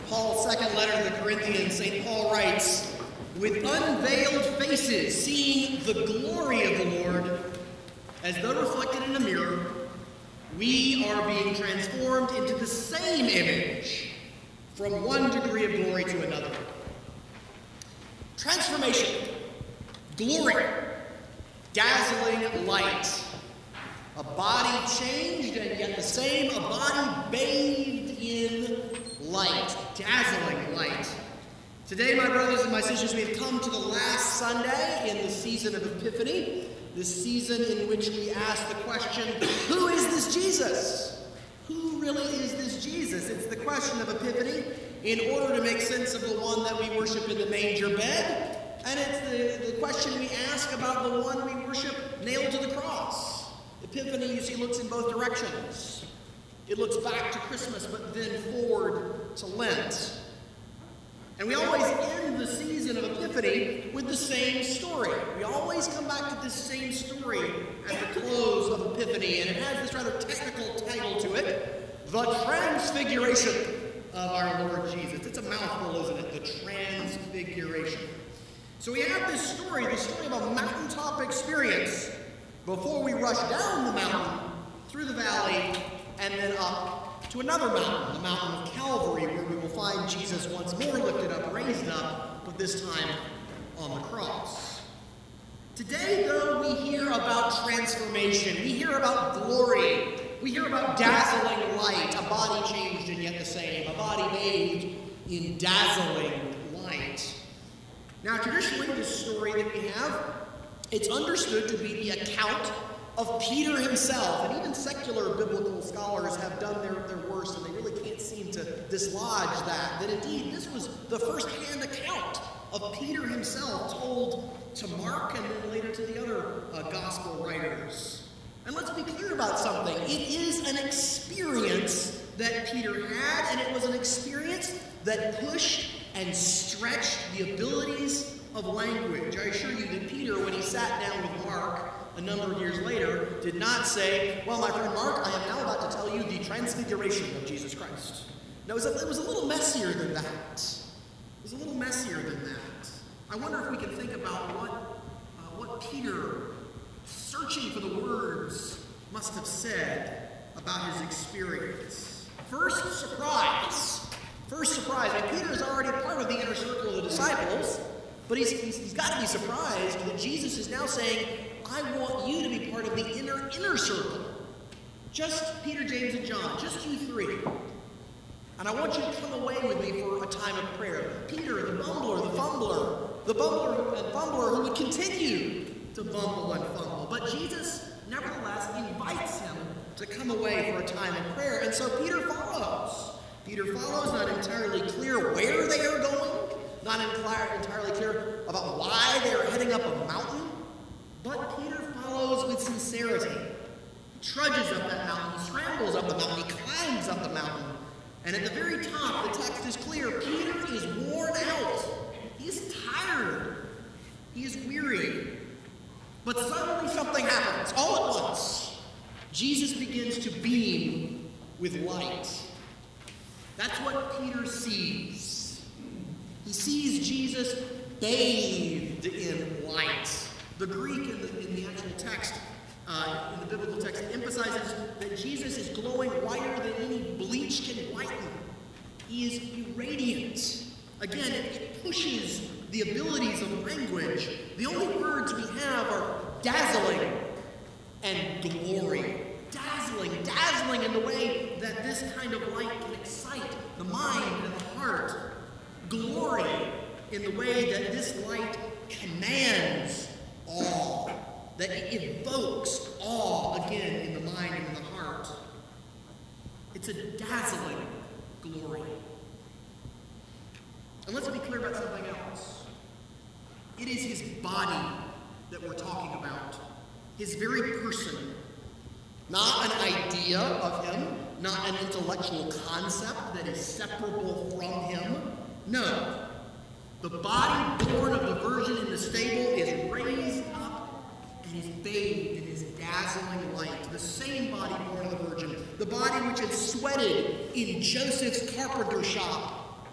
Paul's second letter to the Corinthians, St. Paul writes, "With unveiled faces, seeing the glory of the Lord, as though reflected in a mirror, we are being transformed into the same image, from one degree of glory to another." Transformation, glory, dazzling light, a body changed and yet the same, a body bathed in light, dazzling light. Today, my brothers and my sisters, we have come to the last Sunday in the season of Epiphany, this season in which we ask the question, who is this Jesus? Who really is this Jesus? It's the question of Epiphany in order to make sense of the one that we worship in the manger bed, and it's the question we ask about the one we worship nailed to the cross. Epiphany, you see, looks in both directions. It looks back to Christmas, but then forward to Lent. And we always end the season of Epiphany with the same story. We always come back to this same story at the close of Epiphany, and it has this rather technical title to it, The Transfiguration of our Lord Jesus. It's a mouthful, isn't it? The Transfiguration. So we have this story of a mountaintop experience before we rush down the mountain, through the valley, and then up to another mountain, the mountain of Calvary, where we will find Jesus once more lifted up, raised up, but this time on the cross. Today, though, we hear about transformation. We hear about glory. We hear about dazzling light, a body changed and yet the same, a body bathed in dazzling light. Now, traditionally, this story that we have, it's understood to be the account of Peter himself, and even secular biblical scholars have done their worst, and they really can't seem to dislodge that indeed this was the first-hand account of Peter himself told to Mark and then later to the other gospel writers. And let's be clear about something. It is an experience that Peter had, and it was an experience that pushed and stretched the abilities of language. I assure you that Peter, when he sat down with Mark a number of years later, did not say, "Well, my friend Mark, I am now about to tell you the transfiguration of Jesus Christ." No, it was a little messier than that. It was a little messier than that. I wonder if we can think about what Peter, searching for the words, must have said about his experience. First surprise. And Peter is already part of the inner circle of the disciples, but he's got to be surprised that Jesus is now saying, "I want you to be part of the inner circle. Just Peter, James, and John, just you three. And I want you to come away with me for a time of prayer." Peter, the bumbler and fumbler who would continue to bumble and fumble. But Jesus, nevertheless, invites him to come away for a time of prayer. And so Peter follows. Not entirely clear where they are going, not entirely clear about why they are heading up a mountain. But Peter follows with sincerity. He trudges up that mountain, he scrambles up the mountain, he climbs up the mountain. And at the very top, the text is clear. Peter is worn out. He is tired. He is weary. But suddenly something happens, all at once. Jesus begins to beam with light. That's what Peter sees. He sees Jesus bathed in light. The Greek in the actual text, in the biblical text, emphasizes that Jesus is glowing whiter than any bleach can whiten. He is radiant. Again, it pushes the abilities of language. The only words we have are dazzling and glory. Dazzling in the way that this kind of light can excite the mind and the heart. Glory in the way that this light commands awe, that it evokes awe again in the mind and in the heart. It's a dazzling glory. And let's be clear about something else. It is his body that we're talking about, his very person. Not an idea of him, not an intellectual concept that is separable from him. No. The body born of the virgin in the stable is raised up and is bathed in his dazzling light. The same body born of the virgin, the body which had sweated in Joseph's carpenter shop,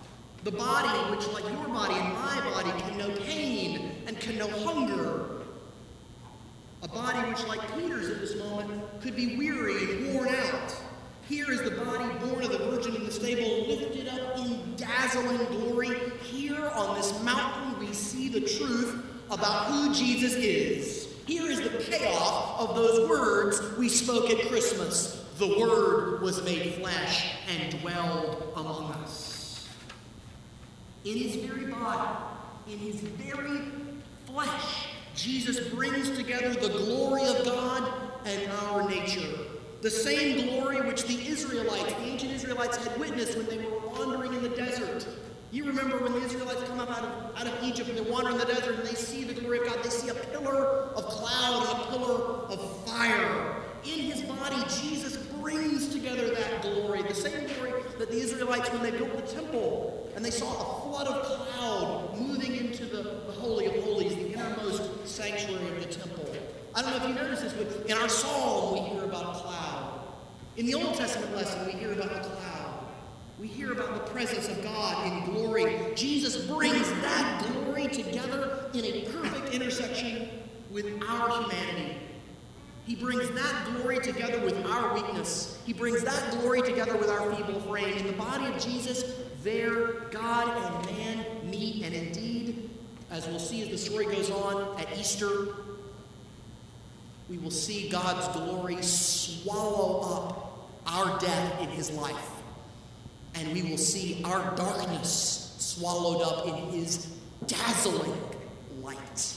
The body which, like your body and my body, can know pain and can know hunger. A body which, like Peter's at this moment, could be weary and worn out. Here is the body born of the Virgin in the stable, lifted up in dazzling glory. Here on this mountain we see the truth about who Jesus is. Here is the payoff of those words we spoke at Christmas. The Word was made flesh and dwelled among us. In his very body, in his very flesh, Jesus brings together the glory of God and our nature. The same glory which the ancient Israelites, had witnessed when they were wandering in the desert. You remember when the Israelites come up out of Egypt and they're wandering in the desert and they see the glory of God. They see a pillar of cloud and a pillar of fire. In his body, Jesus brings together that glory. The same glory that the Israelites, when they built the temple, and they saw a flood of cloud moving into the Holy of Holies, the innermost sanctuary of the temple. I don't know if you noticed this, but in our psalm we hear about a cloud. In the Old Testament lesson we hear about a cloud. We hear about the presence of God in glory. Jesus brings that glory together in a perfect intersection with our humanity. He brings that glory together with our weakness. He brings that glory together with our feeble frame. In the body of Jesus, there God and man meet. And indeed, as we'll see as the story goes on at Easter, we will see God's glory swallow up our death in his life. And we will see our darkness swallowed up in his dazzling light.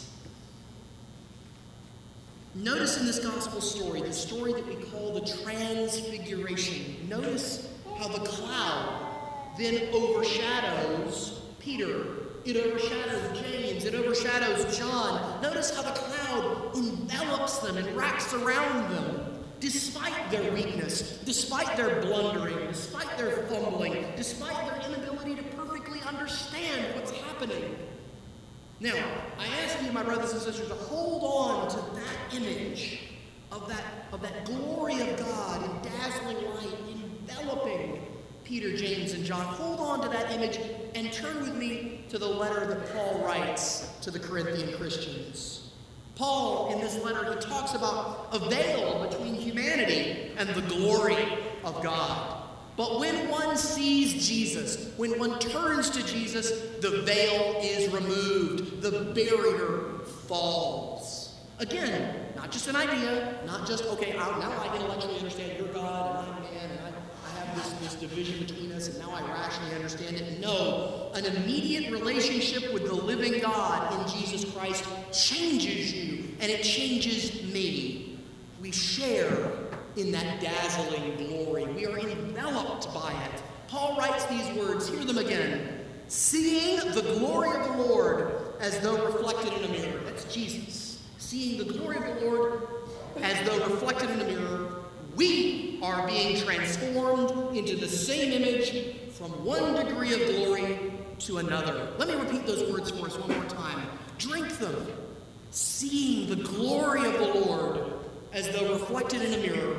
Notice in this gospel story, the story that we call the Transfiguration, notice how the cloud then overshadows Peter. It overshadows James. It overshadows John. Notice how the cloud envelops them and wraps around them. Despite their weakness, despite their blundering, despite their fumbling, despite their inability to perfectly understand what's happening. Now, I ask you, my brothers and sisters, to hold on to that image of that glory of God in dazzling light, enveloping Peter, James, and John. Hold on to that image and turn with me to the letter that Paul writes to the Corinthian Christians. Paul, in this letter, he talks about a veil between humanity and the glory of God. But when one sees Jesus, when one turns to Jesus, the veil is removed. The barrier falls. Again, not just an idea, not just, okay, now I intellectually understand you're God and I'm man, and I have this division between us, and now I rationally understand it. No, an immediate relationship with the living God in Jesus Christ changes you, and it changes me. We share in that dazzling glory. We are enveloped by it. Paul writes these words, hear them again. Seeing the glory of the Lord as though reflected in a mirror. That's Jesus. Seeing the glory of the Lord as though reflected in a mirror, we are being transformed into the same image from one degree of glory to another. Let me repeat those words for us one more time. Drink them. Seeing the glory of the Lord as though reflected in a mirror,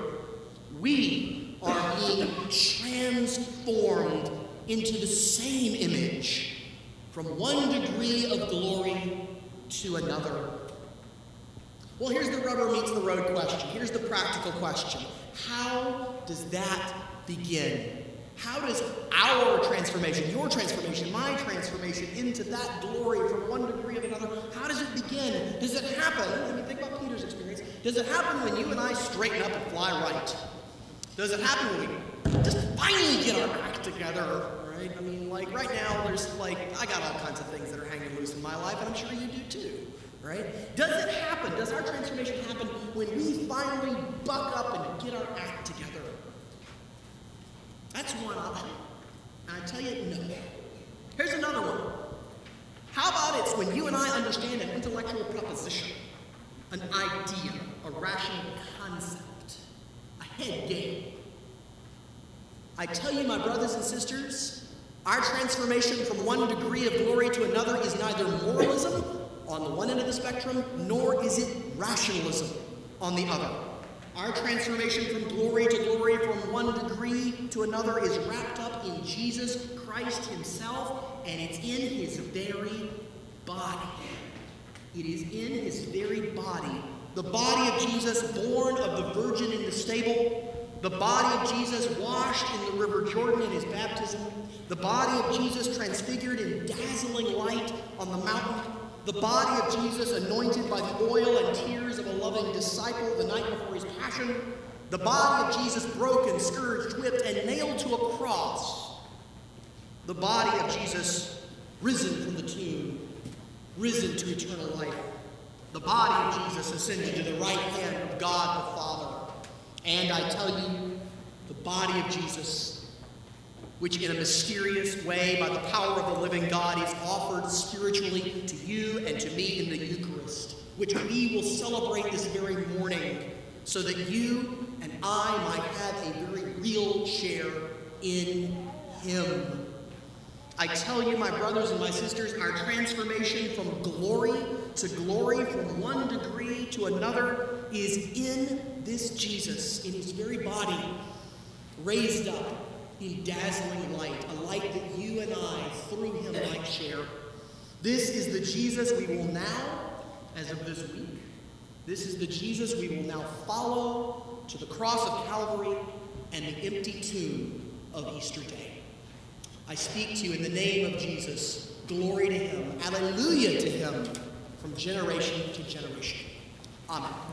we are being transformed into the same image from one degree of glory to another. Well, here's the rubber meets the road question. Here's the practical question. How does that begin? How does our transformation, your transformation, my transformation into that glory from one degree of another, how does it begin? Does it happen? I mean, think about Peter's experience. Does it happen when you and I straighten up and fly right? Does it happen when we just finally get our act together, right? I mean, like right now, I got all kinds of things that are hanging loose in my life, and I'm sure you do too, right? Does it happen? Does our transformation happen when we finally buck up and get our act together? That's one option. And I tell you, no. Here's another one. How about it's when you and I understand an intellectual proposition, an idea, a rational concept, a head game. I tell you, my brothers and sisters, our transformation from one degree of glory to another is neither moralism on the one end of the spectrum, nor is it rationalism on the other. Our transformation from glory to glory, from one degree to another, is wrapped up in Jesus Christ himself, and it's in his very body. It is in his very body. The body of Jesus, born of the virgin in the stable. The body of Jesus, washed in the river Jordan in his baptism. The body of Jesus, transfigured in dazzling light on the mountain. The body of Jesus, anointed by the oil and tears of a loving disciple the night before his passion. The body of Jesus, broken, scourged, whipped, and nailed to a cross. The body of Jesus, risen from the tomb, risen to eternal life. The body of Jesus, ascended to the right hand of God the Father. And I tell you, the body of Jesus, which in a mysterious way, by the power of the living God, is offered spiritually to you and to me in the Eucharist, which we will celebrate this very morning, so that you and I might have a very real share in him. I tell you, my brothers and my sisters, our transformation from glory to glory, from one degree to another, is in this Jesus, in his very body, raised up in dazzling light, a light that you and I, through him, might share. This is the Jesus we will now, as of this week, this is the Jesus we will now follow to the cross of Calvary and the empty tomb of Easter Day. I speak to you in the name of Jesus. Glory to him. Alleluia to him from generation to generation. Amen.